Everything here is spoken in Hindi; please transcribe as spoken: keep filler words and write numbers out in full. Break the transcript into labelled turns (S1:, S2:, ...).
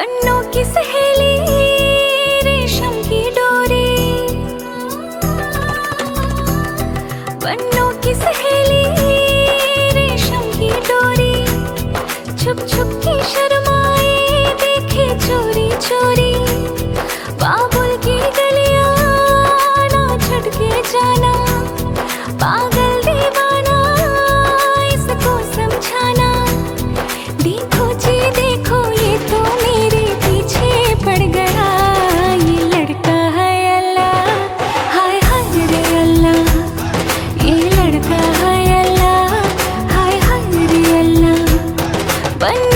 S1: बन्नों की सहेली रेशम की डोरी, बन्नों की सहेली रेशम की डोरी, छुप छुप के शर्माए देखे चोरी चोरी, बाबुल की गलियां ना छटके जाना, पागल दीवाना इसको समझाना। देखो जी देखो ये तो मेरे पीछे पड़ गया, ये लड़का है अल्लाह, हाय हाय रे अल्लाह, ये लड़का है अल्लाह, हाय हाय रे अल्लाह।